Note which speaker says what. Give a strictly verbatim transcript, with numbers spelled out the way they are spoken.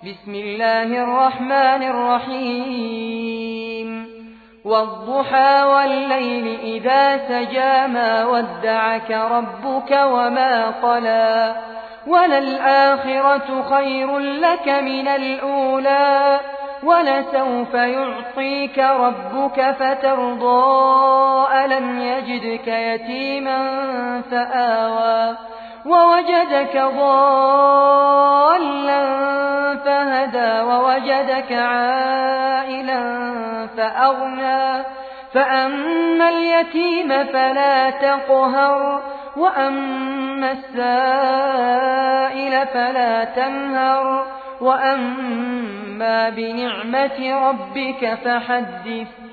Speaker 1: بسم الله الرحمن الرحيم والضحى والليل إذا سجى ما ودعك ربك وما قلى وللآخرة خير لك من الأولى ولسوف يعطيك ربك فترضى ألم يجدك يتيما فآوى ووجدك ضالا فهدى ووجدك عائلا فأغنى فأما اليتيم فلا تقهر وأما السائل فلا تنهر وأما بنعمة ربك فحدث